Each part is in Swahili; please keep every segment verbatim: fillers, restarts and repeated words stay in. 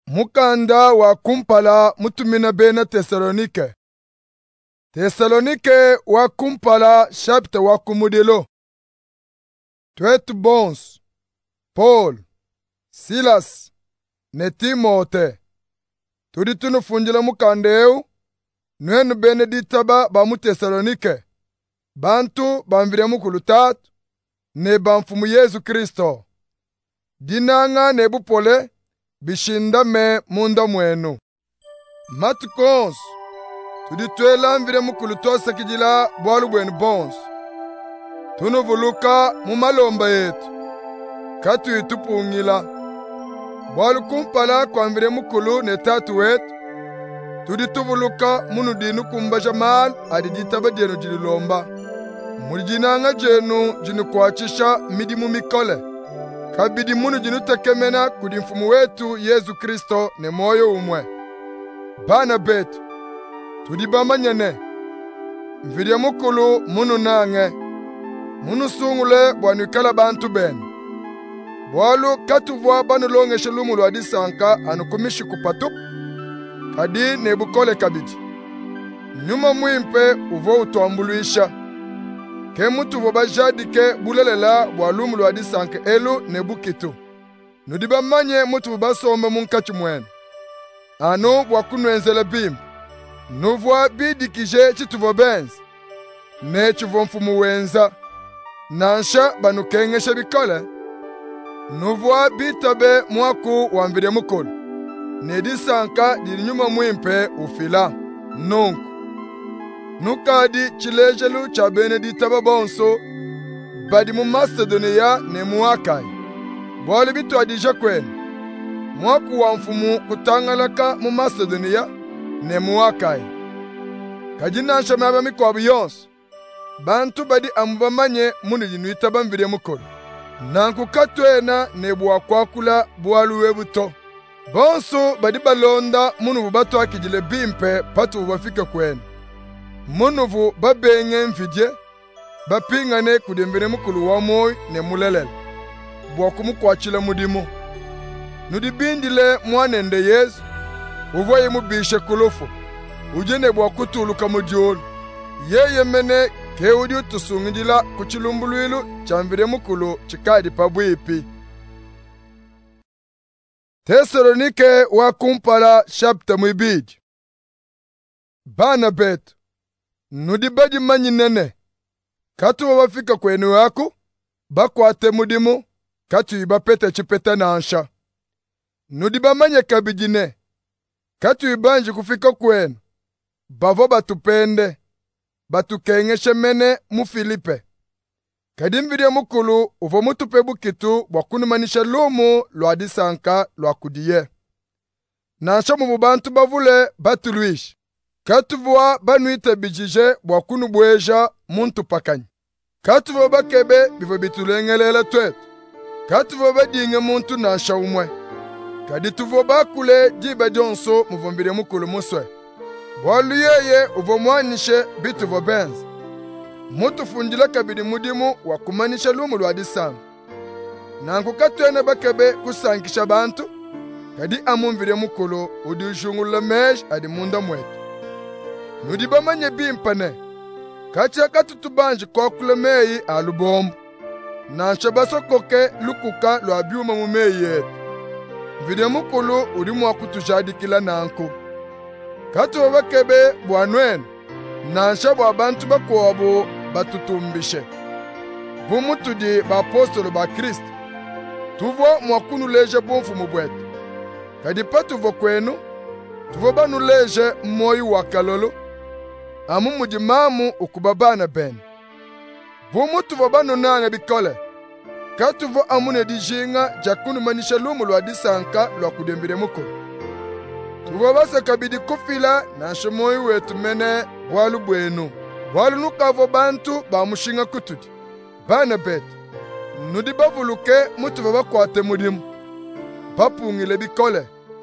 Mukanda wa kumpala mutumina bena Tesalonike. Tesalonike wa kumpala chapter wa kumudilo. Twetu bons, Paul, Silas, ne Timote. Tudi tunu funjila mukandeu, nwenu bene ditaba ba mu Tesalonike. Bantu bamvire mukulutatu, ne bamfumu Yesu Kristo. Dinanga ne bupole, bishinda me munda mwenu. Matukons, tudi tuela mvire mukulutosa kijila bwalu bwenu bons. Tunu vuluka mu malomba yetu, katu itupungila. Bwalu kumpala kwa mvire mukulu ne tatu wetu, tudi tuvuluka munu dinu kumbaja mal adi jitaba jenu jililomba. Mulijinanga jenu jinu kuachisha midimu mikole. Kabidi munu jinu tekemena kudi mfumu wetu Yesu Kristo ne moyo umwe. Bana betu, tudi bamanyene. Mvidia mukulu munu nange. Munu sungule bwanukala bantu benu. Bwalu katuvwa banu longeshe lumu lwa disanka anukumishi kupatup. Kadi nebukole kabidi. Nyuma mwimpe uvo utuambuluisha. Ke mutu voba jadike bulelela bwalumu lwa disanke elu nebukitu. Nudiba manye mutu voba somba munkachu mwenu. Anu bwakunwenzele bimbu. Nuvwa bidikije chituvo benzi. Ne chuvo mfumu wenza. Nansha banukengeshe bikole. Nuvwa bitabe mwaku wamvire mukulu. Ne disanka diri nyuma mwimpe ufila. Nunku. Nukadi chilejelu cha benedita bonso badi mu Macedonia ne muakai. Bwali bitu adija kwenu. Mwaku wa mfumu kutangalaka mu Macedonia ne muakai. Kajina nshame abamikwabu yonso. Bantu badi amubamanye munu jinuita bamvire mukulu. Nanku katwena ne bwakwakula bwaluwe buto. Bonso badi balonda munu bubatu akijile bimpe patu bubafika kwenu. Munuvu babenye mfidye, bapingane kudembere mukulu wa moy ne mulelele. Bwakumu kwa chila mudimu. Nudibindile mwanende Yesu, uvoye mubishe kulufu. Ujene bwakutuluka mudiolu. Yeye mene keudi utusungijila kuchilumbuluilu chamvire mukulu chikadi pabwipi. Tesalonike wa kumpala chapter mwibidi. Bana betu. Nudibadi manyi nene. Katu wafika kwenu wako, bakwate mudimu, katu ibapete chipeta na ansha. Nudiba manye kabijine. Katu ibanji kufika kwenu, bavo batupende, batukengeshe mene mu Filipe. Kadimvidia mukulu, uvo mutupe bukitu, wakunumanisha lumu lwa disanka lwa kudiye. Nansha mububantu bavule batuluishi. Katuvwa banuite bijije bwakunu bweja muntu pakanyi. Katuvwa bakebe bivo bitulengelela twetu. Katuvwa badinge muntu nansha umwe. Kadituvwa bakule jiba jonso muvombire mukulu muswe. Bwalu yeye uvomwanishe bituvo benzi. Mutu funjila kabidi mudimu wakumanisha lumu lwa disangu. Nanku katwene bakebe kusankisha bantu. Kadi amumvire mukulu udi ujungula mej adi munda mwetu. Nudiba manye bimpane. Kacha katutubanji kwa kulemei alubombu. Nansha baso koke lukuka lwa biuma mumei yetu. Vide mukulu udimu wa kutujadikila nanku. Katu wabakebe bwanwenu. Nansha wabantu bakuwabu batutumbishe. Bumutu di ba apostolo ba Kristo. Tuvo mwakunu leje bonfu mubwetu. Kadipa tuvo kwenu. Tuvo banu leje moyu wakalolo. Amu mujimamu ukubabana ben. Bumutu vabano nanga bikole. Katuvo amune dijinga jakunu manisha lumu lwa disanka lwa kudembire muko. Tuvo basa kabidi kufila na shomoyi wetu mene walu bwenu. Walu nukavo bantu ba mushinga kutudi. Bana betu. Nudi bavuluke mutu vabakwate mudimu. Bapungile bikole.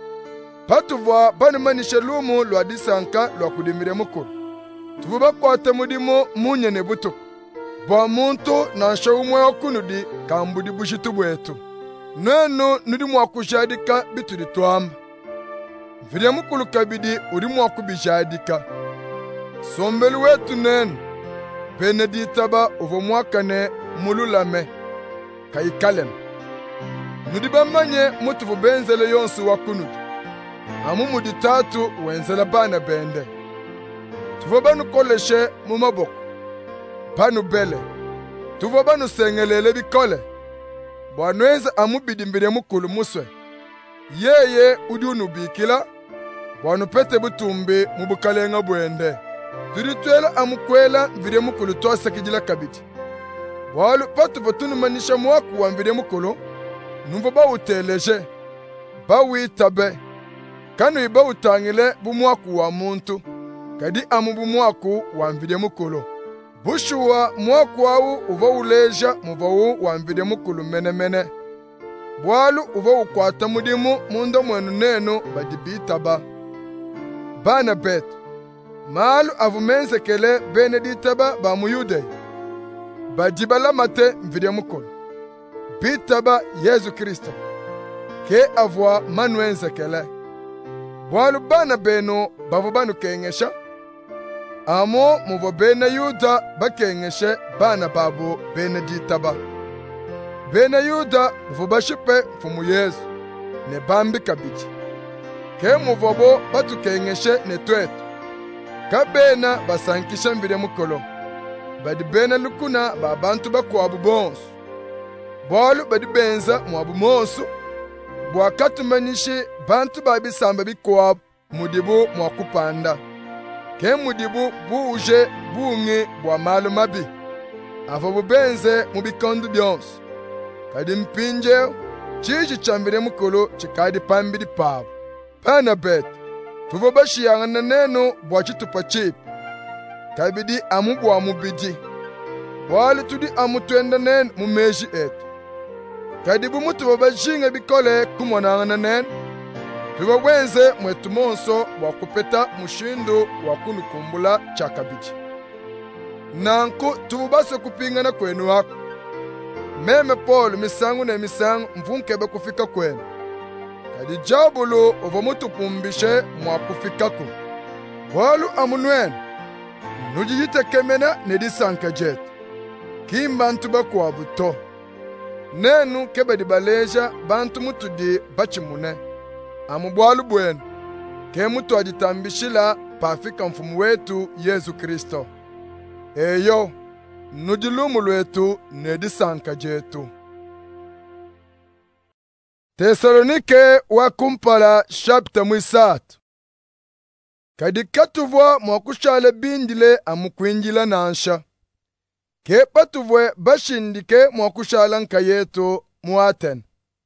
Patuvwa banu manisha lumu lwa disanka lwa kudembire muko. Tuvuba kwate mudimu munye ne butuku. Bwa muntu nansha umwe okunudi kambudi bushitu bwetu. Nwenu nudi mwakushadika bitudi twamba. mvire mukulu kabidi uri mwakubijadika. Sombelu wetu nenu, Beneditaba uvo mwakane mululame, kaikalem. Nudiba manye mutu vubenzele yonsu wakunudu. Amu muditatu wenzela bana bende. Tuvo banu koleshe mumaboko. Banu bele. Tuvo banu sengelele bikole. Bwanweza amu bidimbire mukulu muswe. Yeye udunu bikila. Bwanu pete butumbi mubukalenga bwende. Turitwela amukwela mvire mukulu twasa kijila kabiti. Bwalu patu batunu manisha mwaku wa mvire mukulu. Numva bawuteleje. Bawitabe. Kanu iba utangile bumwaku wa muntu. Kadi amu bumwaku wa mvire mukulu. Bushuwa mwaku wawu uva uleja muvawu wa mvire mukulu mene mene. Bwalu uva ukwata mudimu mundo mwenu nenu badibitaba. Bana betu. Maalu avumenzekele Beneditaba ba muyude. Badibala mate mvire mukulu. Bitaba Yesu Kristo. Ke avwa manwenzekele. Bwalu bana beno bavu banu kengesha. Amo muvo bene Yuda bakengeshe bana babu Beneditaba. Bene Yuda muvo bashipe mfumu Yesu. Ne bambi kabiti. Ke muvo bo batu kengeshe ne twetu. Kabena basankisha mvire mukolo. Badi bena lukuna ba bantu bakwabu bonsu. Bwalu badi benza mwabu monsu. Bwa katumanishe bantu babisamba bikwabu mudibu mwakupanda. Ke mudibu buuje buunge bwa malu mabi. Afa bubenze mubikondu byonsu. Kadi mpinje chiji chambire mukolo chikadi pambidi pabu. Pana betu. Tuvo bashiyanga neno bwa chitupa chipi. Kabidi amu bwa mubidi. Bwali tudi amu twenda nenu mumeji etu. Kadi bumutu babajinga bikole kumonanga nenu. Tuvo wenze mwetu monso bwa kupeta mushindu wa kunukumbula chakabidi. Nanku tuvo base kupingana kwenu wako. Meme Paul misangu na misangu mvunkebe kufika kwenu. Kadi jabulo ovo mutu pumbishe mwa kufikaku. Bwalu amunwen. Nujiyite kemena nedisanka jet. Kimbantu bakwa buto. Nenu kebe di baleja bantu mutu di bachimune. Amu bwalu bwenu. Ke mutu aditambishila pafika mfumu wetu Yesu Kristo. Eyo. Nudilumu lwetu nedisanka jetu. Tesalonike wa kumpala chapter mwisatu. Kadi katuvwa mwakushale bindile amukwinjila nansha. Ke patuvwe bashindike mwakushala nka yetu muaten.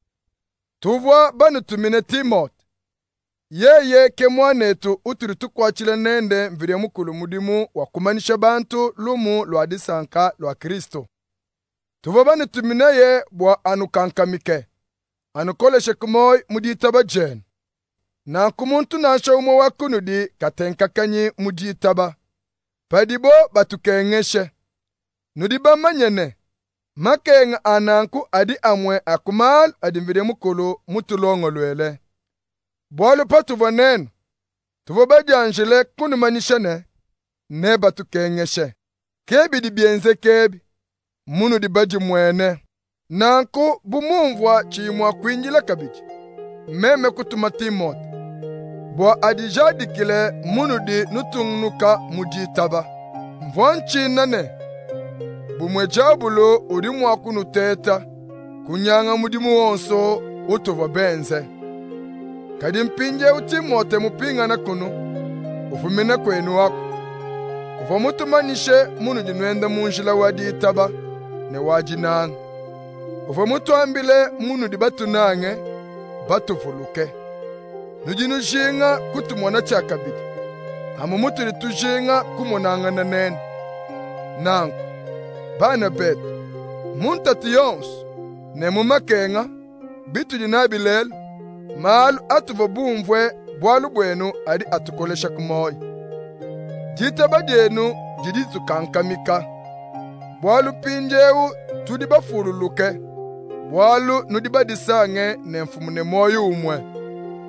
Tuvwa banu tumine Timote. Yeye ke mwanetu uturi tukwachile nende mvire mukulu mudimu wa kumanisha bantu lumu lwa disanka lwa Kristo. Tuvwa banu tumine ye bwa anukankamike. Anukoleshe kumoi muditaba jen. Na kumuntu nasha umo wakunudi katenkakanyi muditaba. Padibo batukengeshe. Nudiba manyene. Makenga ananku adi amwe akumal adi mvire mukulu mutulongo lwele. Bwalu patuva nenu. Tuvo badianjele kunu manishane. Ne batukengeshe. Kebi di bienze kebi. Munu di baji mwene. Nanku bumumvwa chimwa kwinjila kabiji. Meme kutuma Timote. Bwa adijadikile munu di nutungnuka mujitaba. Mvwanchi nane. Bumwe jabulo urimu wakunu teta. Kunyanga mudimu wonso utuva benze. Kadi mpinje utimote mupinga na kunu. Ufumina kwenu wako. Ufa mutumanishe munu jinwenda munjila waditaba. Ne wajinanga. Ufa mutu ambile munu di batu nange, batu fuluke. Nujinu jinga kutumona chakabidi. Hamu mutu di tujinga kumonanga na nene. Nangu, bana betu, muntati yonsu, ne mumakenga, bitu jinabilelu, maalu atuva bumvwe, bwalu bwenu adi atukolesha kumoy. Jitaba jenu, jiditu kankamika. Bwalu pinjewu, tudiba furuluke. Bwalu nudiba disange ne mfumune moyo umwe.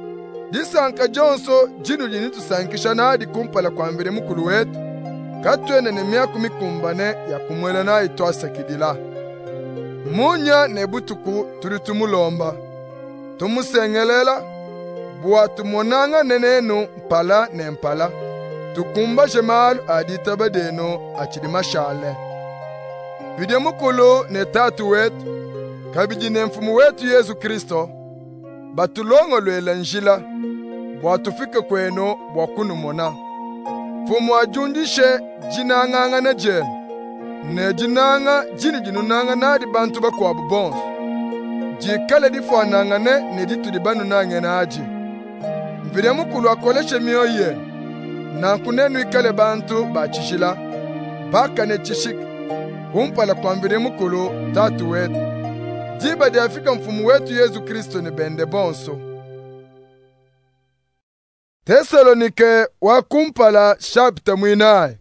Disanka jonso jinu lini tusankisha nadi kumpala kwa mbele mukulu wetu, katwene ne miaku mikumbane ya kumwela na itwasa kidila. Munya ne butuku turi tumulomba, tumusengelela, bua tumonanga nenenu mpala ne mpala, tukumba jemalu adita badeno achidi mashale. Bidye mukulu ne tatu wetu, kabiji ne mfumu wetu Yesu Kristo, batulongo lwela njila, bua tufike kweno bua kunumona. Fumu ajundishe jinanganga na jenu, ne jinanga jini jinunanga na di bantu bakwa bubonsu. Jikale di fuananga ne ne ditu di banu nange na aji. Mvide mukulu akoleshe miyo yenu, na kunenu ikale bantu ba chishila, baka ne chishik, kumpala kwa mvide mukulu tatu wetu. Jiba di afika mfumu wetu Yesu Kristo ni bende bonso. Tesalonike wa kumpala chapter mwinaye.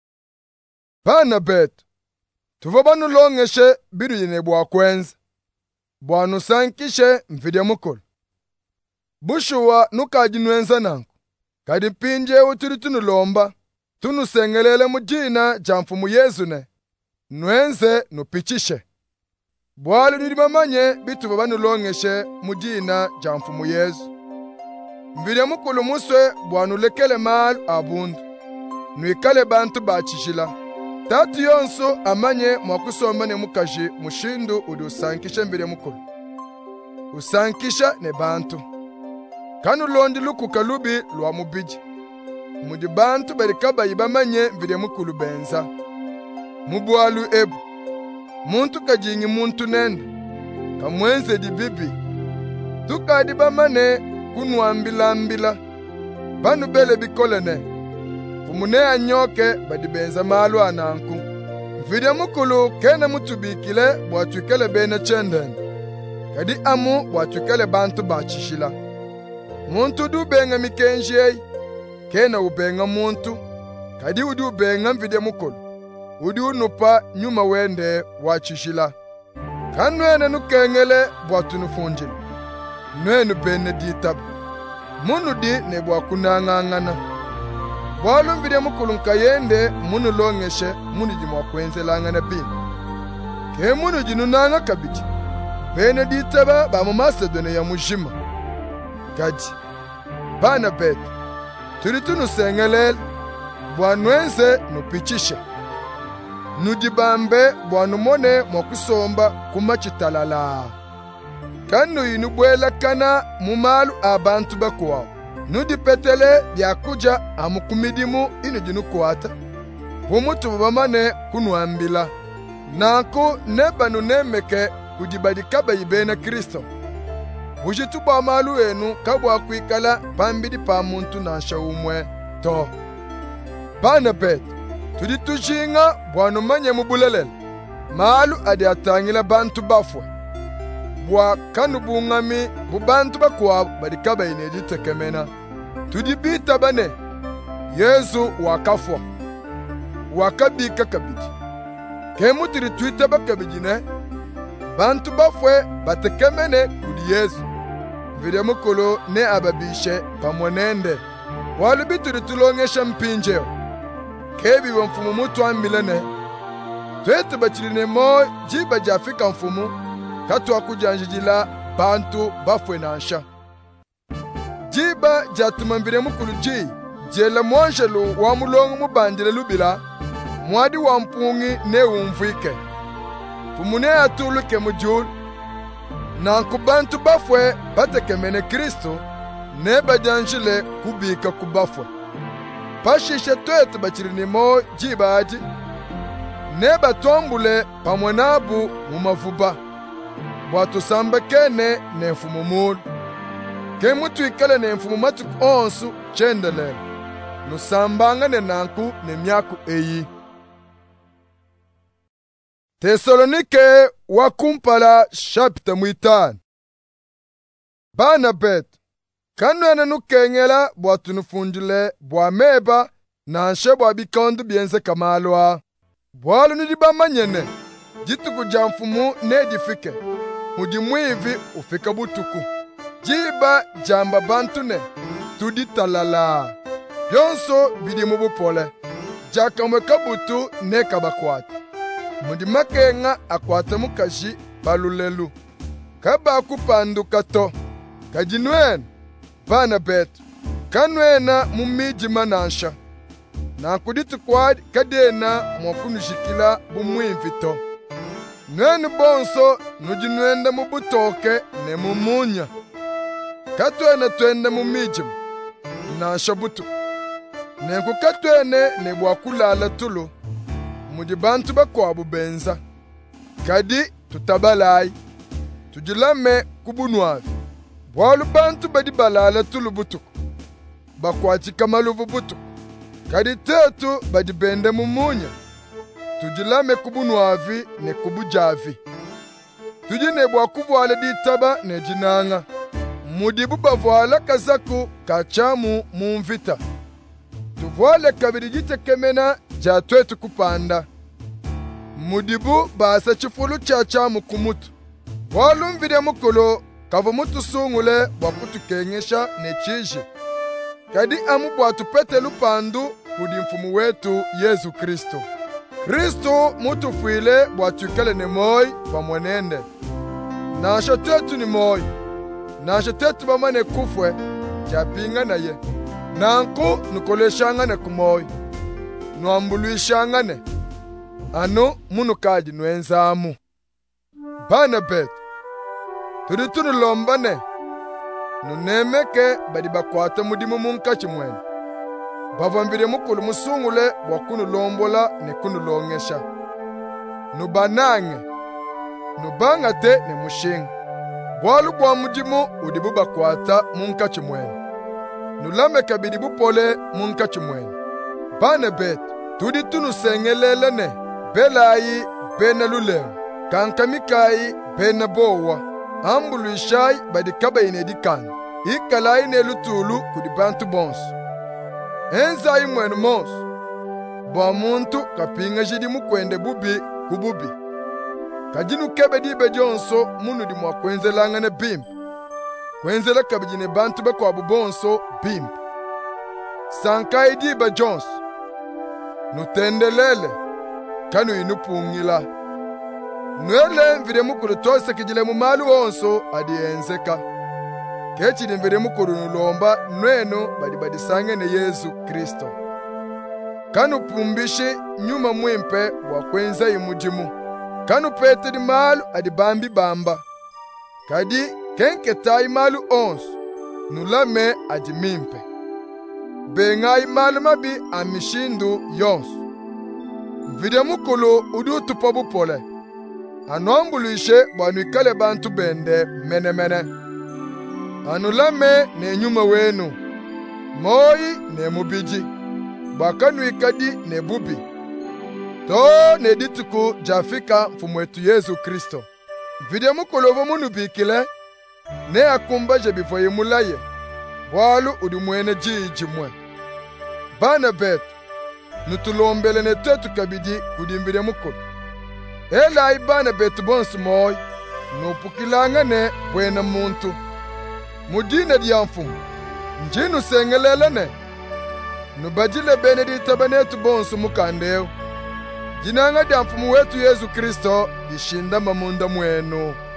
Bana betu, tuvo banu longeshe bidu yine bua kwenza. Bua nusankishe mvide mukulu. Bushuwa nukaji nuenza nanku. Kadi pinje uturi tunulomba. Tunusengelele mujina jamfumu Yesu ne. Nuenze nupichishe. Bwali nudimamanye bitu banu longeshe mujina jamfumu Yesu. Mvide mukulu muswe bwanu lekele malu abundu. Nuikale bantu bachishila. Tatu yonso amanye mwakusomba ne mukaji mushindu udi usankisha mvide mukulu. Usankisha ne bantu. Kanu londi lukuka lubi lwa mubiji. Mudi bantu barikaba yibamanye mvide mukulu benza. Mubualu ebu. Muntu kajingi muntu nende. Kamwenze di bibi. Tukadi bamane kunwambila mbila. Banu bele bikolene. Fumune anyoke badibenza malu ananku. Mvide mukulu kene mutubikile bwatuikele bene chendene. Kadi amu bwatuikele bantu bachishila. Muntu du benga mikenjei, kena ubenga muntu, kadi udu ubenga mvide mukulu. Udu unupa nyuma wende wachishila. Kanwene nukengele bwatu nufunjila. Nwenu bene ditabu. Munu di ne bwa kunangangana. Bwalu mvide mukulu nkayende munu longeshe munu jimwa kwenze langana bini. Ke munu jinunanga kabiji. Bene ditaba ba mu Masedone ya mujima. Kadi. Bana betu. Turi tunusengelele. Bwa nwenze nupichishe. Nudibambe bwa numone mwakusomba kumachitalala. Kanu inubwela kana mumalu abantu bakuwa. Nudi petele byakuja amukumidimu inu jinukwata. Humutu bamane kunuambila. Nanku nebanu nemeke kudibadikaba yibena Kristo. Bujitu bwa malu enu kabwa kuikala pambidi pa muntu na shaumwe to. Bana betu, tudi tujinga bwanu manye mubulelele. Malu adi atangila bantu bafwe. Bwa kanu bungami bubantu bakwa badikaba inedi tekemena. Tudi bita bane. Yesu wakafwa. Wakabika kabiji. Kemu tiri tuita bakabijine. Bantu bafwe batekemene kudi Yesu. Mvide mukulu ne ababishe pamwenende. Walu bituri tulongesha mpinjeo. Kebi wa mfumu mutu amilene. Tuetu bachirine mo jiba jafika mfumu. Katu wakujanjijila bantu bafwe nansha. Jiba jatuma mvide mukulu ji. Jela mwanshelu wa mulongu mubandile lubila. Mwadi wa mpungi ne umvike. Fumune atuluke mujulu. Nanku bantu bafwe batekemene Kristo. Ne bajanjile kubika kubafwe. Pashishe twetu bachirinimo jiba aji. Ne batombule pamwenabu mumavuba. Bwatu samba kene ne mfumumulu. Ke mutu ikale ne mfumumatu onsu chendele. Nusambanga ne nanku ne myaku eyi. Tesalonike wa kumpala chapter mwitano. Bana betu, kanwene nukengela bwatu nufunjule bwa meba na nshe bwa bikondu bienze kamalwa. Bwalu nidiba manyene, jitu kujamfumu ne jifike. Mujimwivi ufika butuku. jiba jamba bantu ne tudi talala byonso bidi mu bupole jakamwe kabutu ne kabakwata mundi makenga akwata mukashi balulelu kaba kupanduka to kajinwen bana betu kanwena mumiji manansha na kuditu kwadi kadena mwakunushikila bumwimvito nwenu bonso nujinwenda mubutoke ne mumunya katwene twende mumiji nansha butu nenku katwene ne bwakulala tulu mudi bantu bakwabu benza kadi tutabalayi tujilame kubunwavi bwalu bantu badi balala tulu butuku bakwati kamaluvu butuku kadi tetu badi bende mumunya tujilame kubunwavi ne kubujavi tujine bwakuvwala ditaba ne jinanga mudibu bavwala kazaku kachamu mumvita tuvwale kabiri jitekemena ja twetu kupanda mudibu basa chifulu cha chamu kumutu walumvire mukolo kavu mutu sungule bwakutukengesha ne chiji kadi amu bwatupete lupandu kudi mfumu wetu Yesu Kristo Kristo mutu fwile bwatukele ne moi bamwenende nasho tetu ni moi nasho tetu bamane kufwe japinga na ye nanku nukoleshangane kumoi nwambuluishangane ano munu kaji nwenzamu bana betu turi tunulombane nunemeke badi bakwata mudimu munkachi mwene bavambire mukulu musungule bwakunulombola ne kunulongesha nubanange nubangate ne mushinga bwalu bwa mudimu udibu bakwata munkachi mwene nulame kabidi bupole munkachi mwene bana betu tudi tunusengelelene belayi bena lulemu kankamikayi bena bowa ambuluishai badi kabayine dikani ikalayi ne lutulu kudi bantu bonsu enzayi mwenu monsu bwa muntu kapinga jidi mukwende bubi kububi kajinu kebe dibe jonso munu di mwakwenzelangane bimbi kwenzela kabijine bantu bekwabu bonso bimbi sankayi dibe jonso nutendelele kanu inupungila nwele mvire mukuru tose kijile mumalu onso adi enzeka kechidi mvire mukuru nulomba nweno badi badi sange ne Yesu Kristo kanu pumbishi nyuma mwimpe wakwenza imujimu kanu pete di malu adi bambi bamba kadi kenke tai malu onso nulame adi mimpe bengai malu mabi amishindu yonsu mvide mukulu udu tupobu pole anombuluishe bwanuikale bantu bende mene mene anulame ne nyuma wenu moi ne mubiji bwakanuikadi ne bubi to ne dituku jafika mfumu wetu Yesu Kristo mvide mukulu vumunu bikile ne akumba jebifoye mulaye bwalu udi mwene jiji mwe bana betu nutulombele ne tetu kabidi kudimbire mukulu ela ibana betu bonsu moi nupukilangane bwena muntu mudine dia mfumu njinu sengelelene nubajile bene ditabanetu bonsu mukandeo jinanga dia mfumu wetu Yesu Kristo dishinda mamunda mwenu.